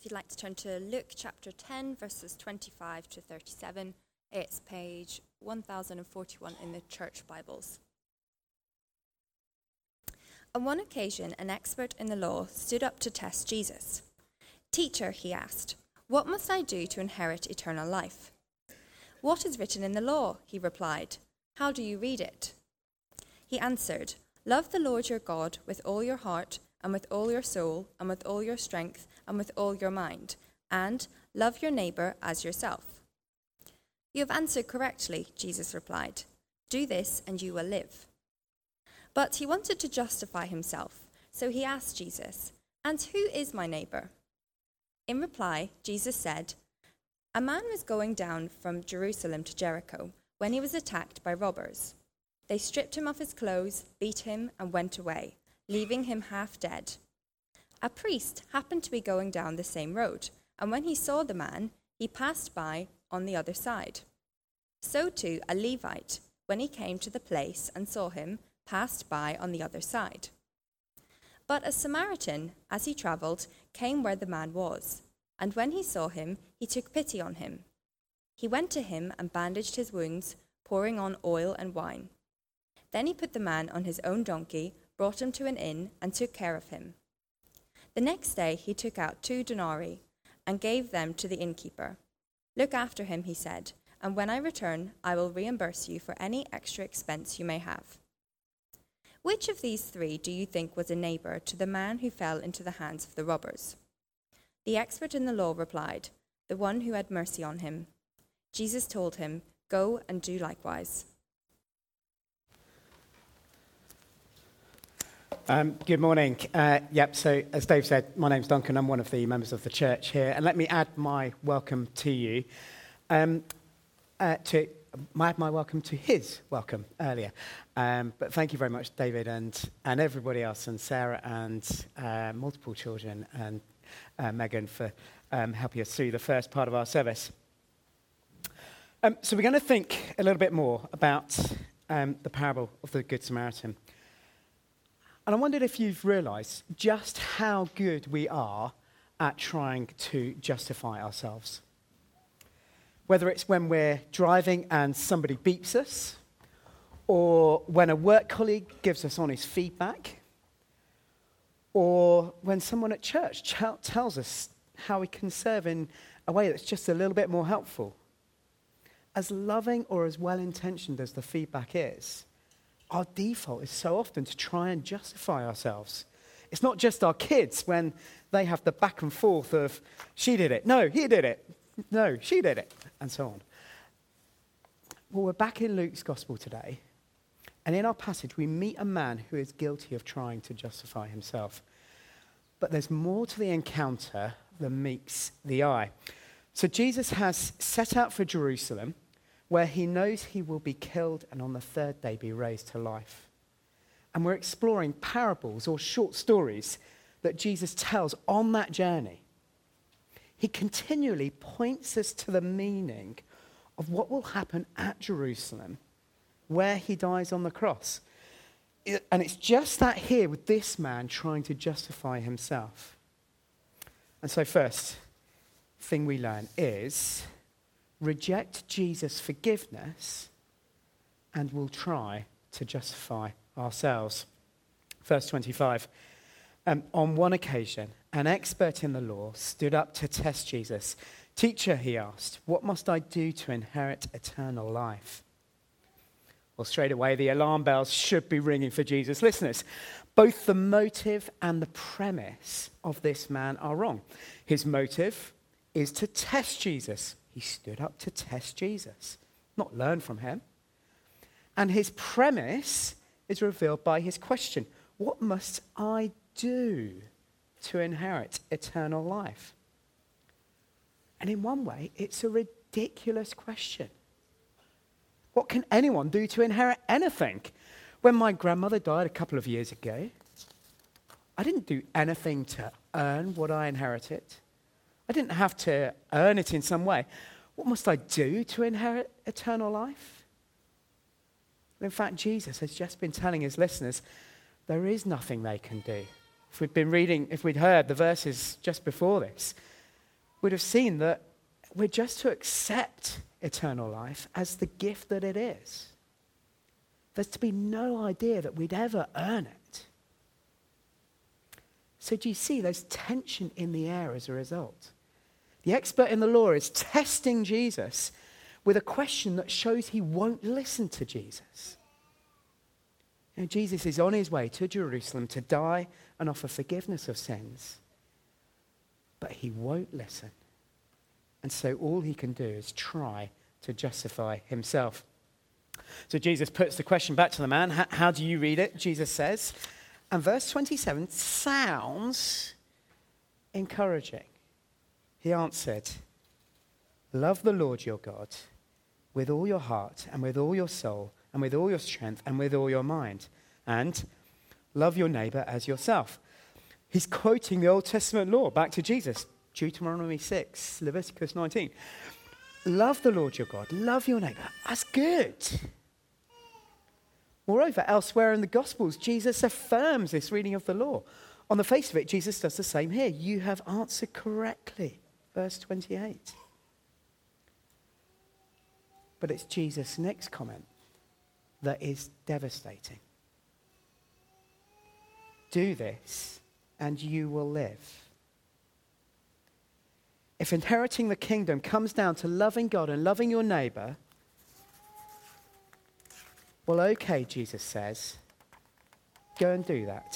If you'd like to turn to Luke chapter 10, verses 25 to 37, it's page 1041 in the church Bibles. On one occasion, an expert in the law stood up to test Jesus. "Teacher," he asked, "what must I do to inherit eternal life?" "What is written in the law?" he replied. "How do you read it?" He answered, "Love the Lord your God with all your heart, and with all your soul, and with all your strength, and with all your mind, and love your neighbor as yourself." "You have answered correctly," Jesus replied. "Do this and you will live." But he wanted to justify himself, so he asked Jesus, "And who is my neighbor?" In reply, Jesus said, "A man was going down from Jerusalem to Jericho when he was attacked by robbers. They stripped him of his clothes, beat him, and went away, leaving him half dead. A priest happened to be going down the same road, and when he saw the man, he passed by on the other side. So too a Levite, when he came to the place and saw him, passed by on the other side. But a Samaritan, as he traveled, came where the man was, and when he saw him, he took pity on him. He went to him and bandaged his wounds, pouring on oil and wine. Then he put the man on his own donkey, brought him to an inn, and took care of him. The next day he took out 2 denarii and gave them to the innkeeper. 'Look after him,' he said, 'and when I return, I will reimburse you for any extra expense you may have.' Which of these 3 do you think was a neighbor to the man who fell into the hands of the robbers?" The expert in the law replied, "The one who had mercy on him." Jesus told him, "Go and do likewise." Good morning. So as Dave said, my name's Duncan. I'm one of the members of the church here. And let me add my welcome to you. Add my welcome to his welcome earlier. But thank you very much, David, and everybody else, and Sarah, and multiple children, and Megan for helping us through the first part of our service. So we're going to think a little bit more about the parable of the Good Samaritan. And I wondered if you've realised just how good we are at trying to justify ourselves. Whether it's when we're driving and somebody beeps us, or when a work colleague gives us honest feedback, or when someone at church tells us how we can serve in a way that's just a little bit more helpful. As loving or as well-intentioned as the feedback is, our default is so often to try and justify ourselves. It's not just our kids when they have the back and forth of, she did it, no, he did it, no, she did it, and so on. Well, we're back in Luke's gospel today, and in our passage we meet a man who is guilty of trying to justify himself. But there's more to the encounter than meets the eye. So Jesus has set out for Jerusalem, where he knows he will be killed and on the 3rd day be raised to life. And we're exploring parables or short stories that Jesus tells on that journey. He continually points us to the meaning of what will happen at Jerusalem, where he dies on the cross. And it's just that here with this man trying to justify himself. And so first thing we learn is reject Jesus' forgiveness and we'll try to justify ourselves. Verse 25. On one occasion, an expert in the law stood up to test Jesus. "Teacher," he asked, "what must I do to inherit eternal life?" Well, straight away, the alarm bells should be ringing for Jesus' listeners. Both the motive and the premise of this man are wrong. His motive is to test Jesus. He stood up to test Jesus, not learn from him. And his premise is revealed by his question, "What must I do to inherit eternal life?" And in one way, it's a ridiculous question. What can anyone do to inherit anything? When my grandmother died a couple of years ago, I didn't do anything to earn what I inherited. I didn't have to earn it in some way. What must I do to inherit eternal life? In fact, Jesus has just been telling his listeners there is nothing they can do. If we'd heard the verses just before this, would have seen that we're just to accept eternal life as the gift that it is. There's to be no idea that we'd ever earn it. So do you see there's tension in the air as a result? The expert in the law is testing Jesus with a question that shows he won't listen to Jesus. You know, Jesus is on his way to Jerusalem to die and offer forgiveness of sins. But he won't listen. And so all he can do is try to justify himself. So Jesus puts the question back to the man. How do you read it? Jesus says. And verse 27 sounds encouraging. He answered, love the Lord your God with all your heart and with all your soul and with all your strength and with all your mind. And love your neighbor as yourself. He's quoting the Old Testament law back to Jesus. Deuteronomy 6, Leviticus 19. Love the Lord your God. Love your neighbor. That's good. Moreover, elsewhere in the Gospels, Jesus affirms this reading of the law. On the face of it, Jesus does the same here. You have answered correctly. Verse 28. But it's Jesus' next comment that is devastating. Do this and you will live. If inheriting the kingdom comes down to loving God and loving your neighbor, well, okay, Jesus says, go and do that.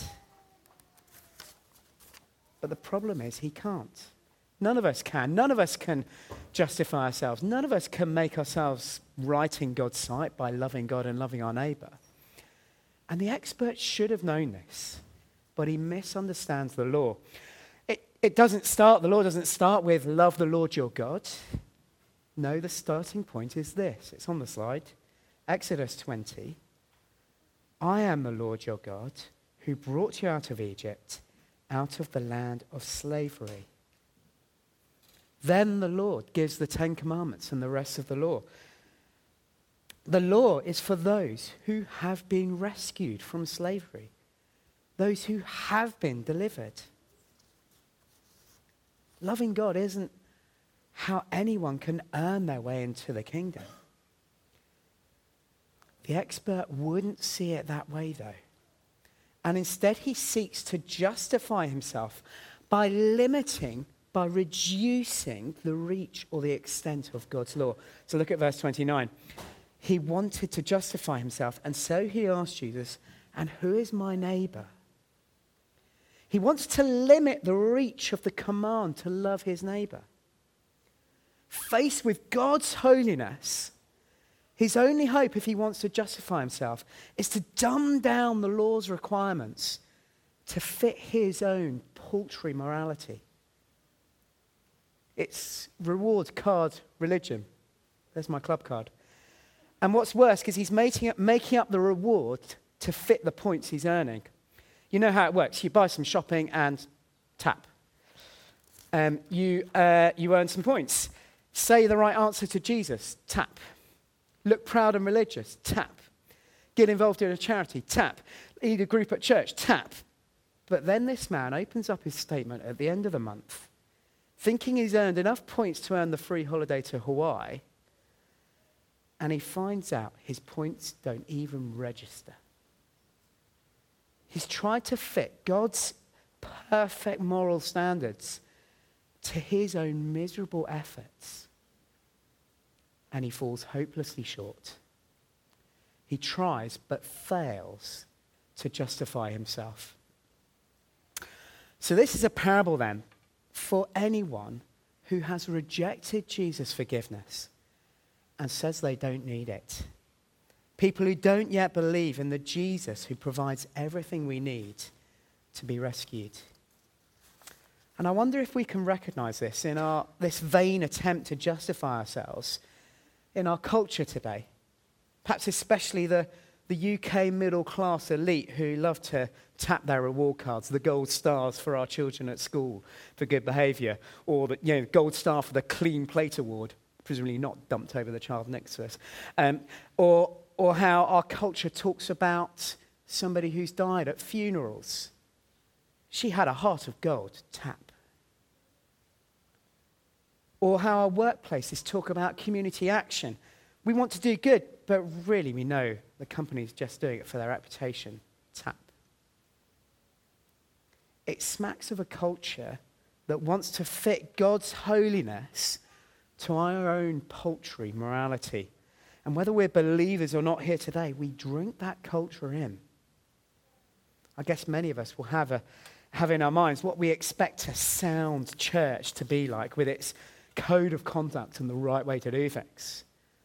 But the problem is he can't. None of us can. None of us can justify ourselves. None of us can make ourselves right in God's sight by loving God and loving our neighbor. And the expert should have known this, but he misunderstands the law. The law doesn't start with love the Lord your God. No, the starting point is this. It's on the slide. Exodus 20. I am the Lord your God who brought you out of Egypt, out of the land of slavery. Then the Lord gives the 10 Commandments and the rest of the law. The law is for those who have been rescued from slavery, those who have been delivered. Loving God isn't how anyone can earn their way into the kingdom. The expert wouldn't see it that way, though. And instead, he seeks to justify himself by reducing the reach or the extent of God's law. So look at verse 29. He wanted to justify himself, and so he asked Jesus, and who is my neighbor? He wants to limit the reach of the command to love his neighbor. Faced with God's holiness, his only hope, if he wants to justify himself, is to dumb down the law's requirements to fit his own paltry morality. It's reward card religion. There's my club card. And what's worse, because he's making up the reward to fit the points he's earning. You know how it works. You buy some shopping and tap. You earn some points. Say the right answer to Jesus, tap. Look proud and religious, tap. Get involved in a charity, tap. Lead a group at church, tap. But then this man opens up his statement at the end of the month, thinking he's earned enough points to earn the free holiday to Hawaii, and he finds out his points don't even register. He's tried to fit God's perfect moral standards to his own miserable efforts, and he falls hopelessly short. He tries but fails to justify himself. So this is a parable then for anyone who has rejected Jesus' forgiveness and says they don't need it. People who don't yet believe in the Jesus who provides everything we need to be rescued. And I wonder if we can recognize this in this vain attempt to justify ourselves in our culture today. Perhaps especially the UK middle class elite who love to tap their reward cards, the gold stars for our children at school for good behaviour, or the gold star for the clean plate award, presumably not dumped over the child next to us, or how our culture talks about somebody who's died at funerals. She had a heart of gold, tap. Or how our workplaces talk about community action. We want to do good, but really we know the company's just doing it for their reputation. Tap. It smacks of a culture that wants to fit God's holiness to our own paltry morality. And whether we're believers or not here today, we drink that culture in. I guess many of us will have in our minds what we expect a sound church to be like, with its code of conduct and the right way to do things.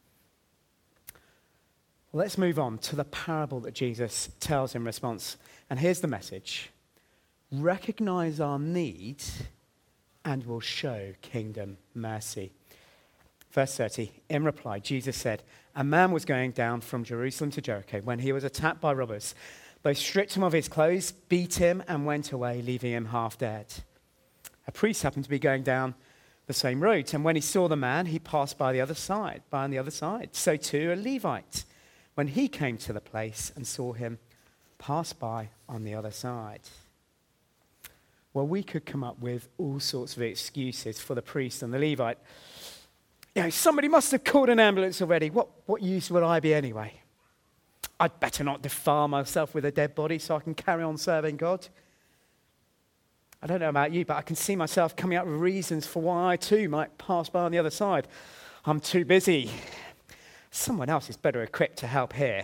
Well, let's move on to the parable that Jesus tells in response. And here's the message. Recognize our need and we'll show kingdom mercy. Verse 30, in reply, Jesus said, a man was going down from Jerusalem to Jericho when he was attacked by robbers. They stripped him of his clothes, beat him, and went away, leaving him half dead. A priest happened to be going down the same road, and when he saw the man, he passed by on the other side. So too a Levite, when he came to the place and saw him, passed by on the other side. Well, we could come up with all sorts of excuses for the priest and the Levite. You know, somebody must have called an ambulance already. What use would I be anyway? I'd better not defile myself with a dead body so I can carry on serving God. I don't know about you, but I can see myself coming up with reasons for why I too might pass by on the other side. I'm too busy. Someone else is better equipped to help here.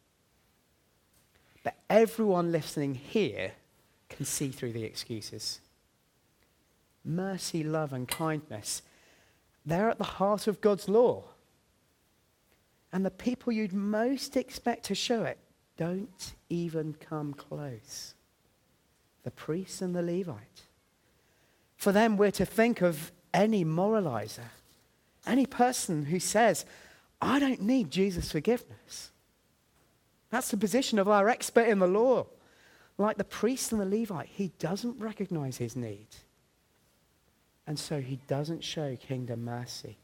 But everyone listening here can see through the excuses. Mercy, love, and kindness, they're at the heart of God's law. And the people you'd most expect to show it don't even come close. The priest and the Levite. For them, we're to think of any moralizer, any person who says, I don't need Jesus' forgiveness. That's the position of our expert in the law. Like the priest and the Levite, he doesn't recognize his need. And so he doesn't show kingdom mercy.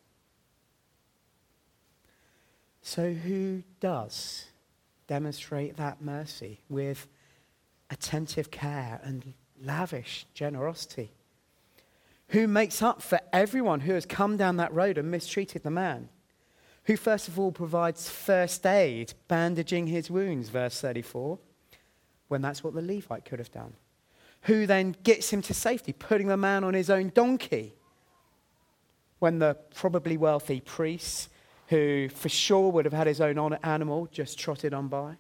So who does demonstrate that mercy with attentive care and lavish generosity? Who makes up for everyone who has come down that road and mistreated the man? Who first of all provides first aid, bandaging his wounds, verse 34, when that's what the Levite could have done? Who then gets him to safety, putting the man on his own donkey, when the probably wealthy priest, who for sure would have had his own animal, just trotted on by?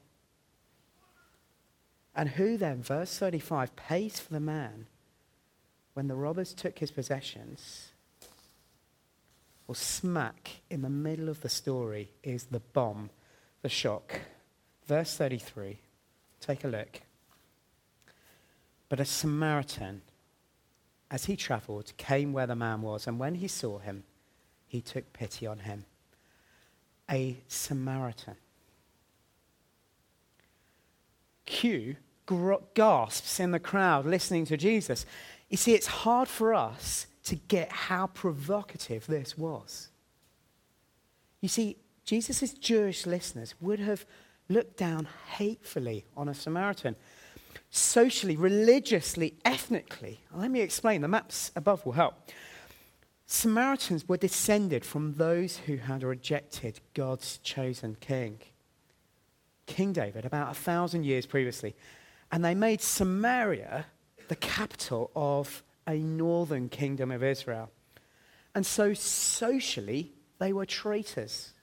And who then, verse 35, pays for the man when the robbers took his possessions? Well, smack in the middle of the story is the bomb, the shock. Verse 33, take a look. But a Samaritan, as he traveled, came where the man was, and when he saw him, he took pity on him. A Samaritan. Q gasps in the crowd listening to Jesus. You see, it's hard for us to get how provocative this was. You see, Jesus' Jewish listeners would have looked down hatefully on a Samaritan. Socially, religiously, ethnically. Let me explain. The maps above will help. Samaritans were descended from those who had rejected God's chosen king, King David, about 1,000 years previously. And they made Samaria the capital of a northern kingdom of Israel. And so socially, they were traitors.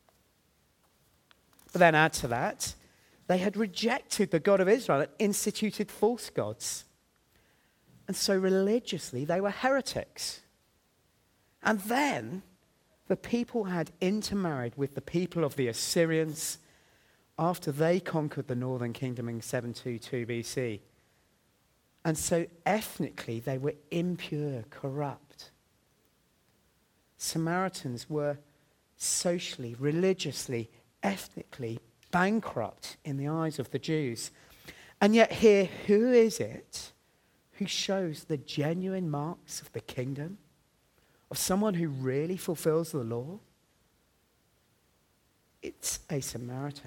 But then add to that, they had rejected the God of Israel and instituted false gods. And so religiously, they were heretics. And then the people had intermarried with the people of the Assyrians after they conquered the northern kingdom in 722 BC. And so ethnically, they were impure, corrupt. Samaritans were socially, religiously, ethnically bankrupt in the eyes of the Jews. And yet here, who is it who shows the genuine marks of the kingdom? Of someone who really fulfills the law? It's a Samaritan.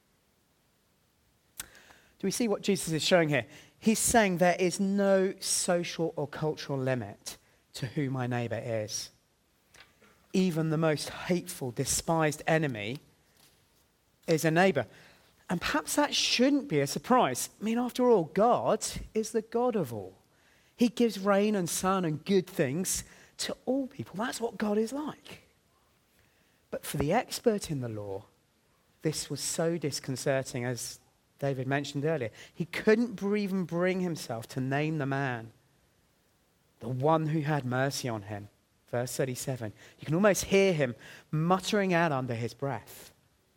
Do we see what Jesus is showing here? He's saying there is no social or cultural limit to who my neighbor is. even the most hateful, despised enemy is a neighbor. And perhaps that shouldn't be a surprise. I mean, after all, God is the God of all. He gives rain and sun and good things to all people. That's what God is like. But for the expert in the law, this was so disconcerting, as David mentioned earlier. He couldn't even bring himself to name the man, the one who had mercy on him. Verse 37. You can almost hear him muttering out under his breath.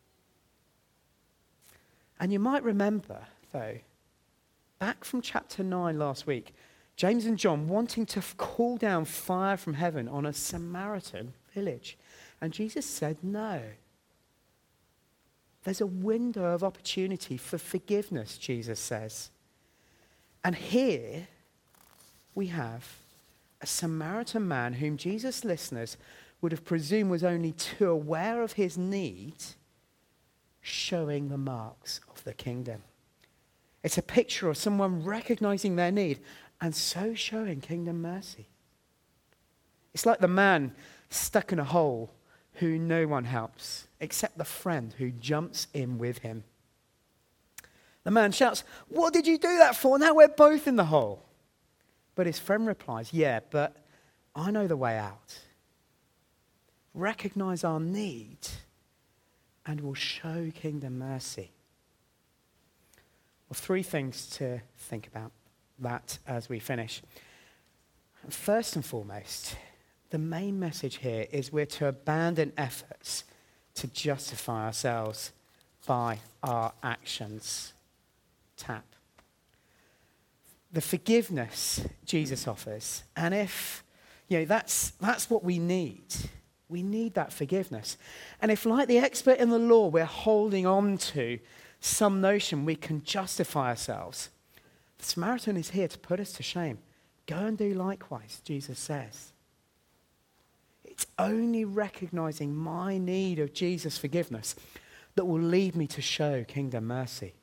And you might remember, though, back from chapter 9 last week, James and John wanting to call down fire from heaven on a Samaritan village. And Jesus said no. There's a window of opportunity for forgiveness, Jesus says. And here we have a Samaritan man whom Jesus' listeners would have presumed was only too aware of his need, showing the marks of the kingdom. It's a picture of someone recognizing their need and so showing kingdom mercy. It's like the man stuck in a hole who no one helps except the friend who jumps in with him. The man shouts, "What did you do that for? Now we're both in the hole." But his friend replies, "Yeah, but I know the way out. Recognize our need and we'll show kingdom mercy." Well, 3 things to think about that as we finish. First and foremost, the main message here is we're to abandon efforts to justify ourselves by our actions. Tap. The forgiveness Jesus offers, and if, that's what we need. We need that forgiveness. And if, like the expert in the law, we're holding on to some notion we can justify ourselves, the Samaritan is here to put us to shame. Go and do likewise, Jesus says. It's only recognizing my need of Jesus' forgiveness that will lead me to show kingdom mercy.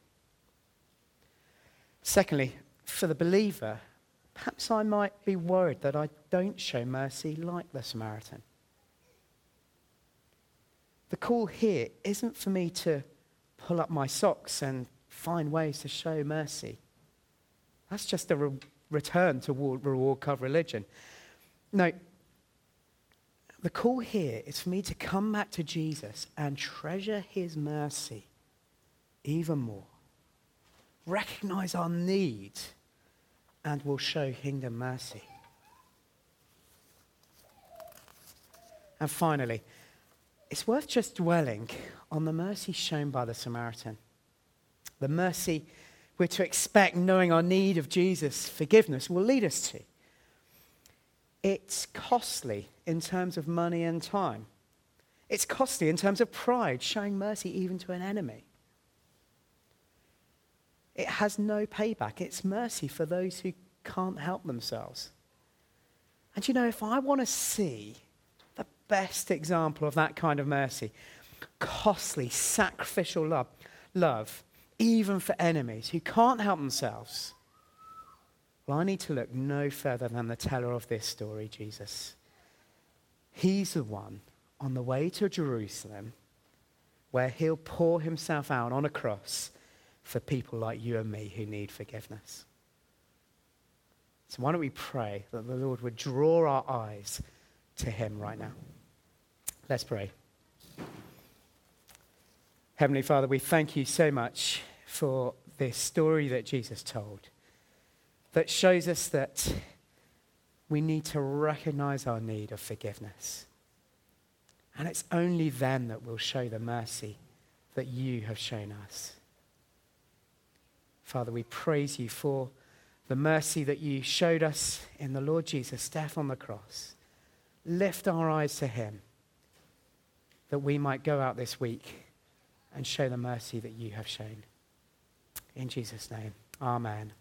Secondly, for the believer, perhaps I might be worried that I don't show mercy like the Samaritan. The call here isn't for me to pull up my socks and find ways to show mercy. That's just a return to reward card religion. No, the call here is for me to come back to Jesus and treasure his mercy even more. Recognize our need and we'll show kingdom mercy. And finally, it's worth just dwelling on the mercy shown by the Samaritan. The mercy we're to expect, knowing our need of Jesus' forgiveness, will lead us to. It's costly in terms of money and time. It's costly in terms of pride, showing mercy even to an enemy. It has no payback. It's mercy for those who can't help themselves. And if I want to see the best example of that kind of mercy, costly, sacrificial love, even for enemies who can't help themselves, well, I need to look no further than the teller of this story, Jesus. He's the one on the way to Jerusalem where he'll pour himself out on a cross for people like you and me who need forgiveness. So why don't we pray that the Lord would draw our eyes to him right now. Let's pray. Heavenly Father, we thank you so much for this story that Jesus told that shows us that we need to recognize our need of forgiveness. And it's only then that we'll show the mercy that you have shown us. Father, we praise you for the mercy that you showed us in the Lord Jesus' death on the cross. Lift our eyes to him that we might go out this week and show the mercy that you have shown. In Jesus' name, amen.